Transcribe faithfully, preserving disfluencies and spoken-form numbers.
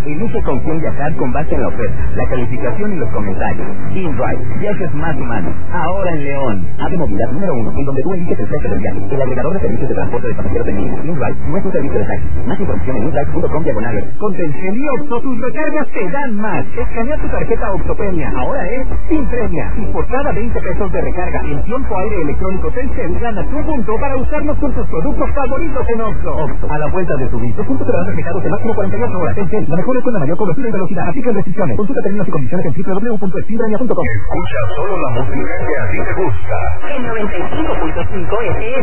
Elige con quién viajar con base en la oferta, la calificación y los comentarios. InRide, viajes más humanos. Ahora en León. App de movilidad número uno, en donde tú eliges el precio del viaje. El agregador de servicios de transporte de pasajeros en línea. InRide no es un servicio de taxi. Más información en inride punto com diagonal. Con Telcel y Oxxo, tus recargas te dan más. Escanea tu tarjeta Oxxopremia. Ahora es Sin Premia. Y por cada veinte pesos de recarga en tiempo aire electrónico Telcel, ganas un punto para usarlos con tus productos favoritos en Oxxo. Oxxo, a la vuelta de tu vida. Los puntos serán reflejados en máximo cuarenta y ocho horas. Telcel, la mejor es con la mayor cobertura y velocidad. Aplica restricciones. Consulta términos y condiciones en doble u doble u doble u punto extindrania punto com. Escucha solo la música que a ti te gusta. En noventa y cinco punto cinco F M.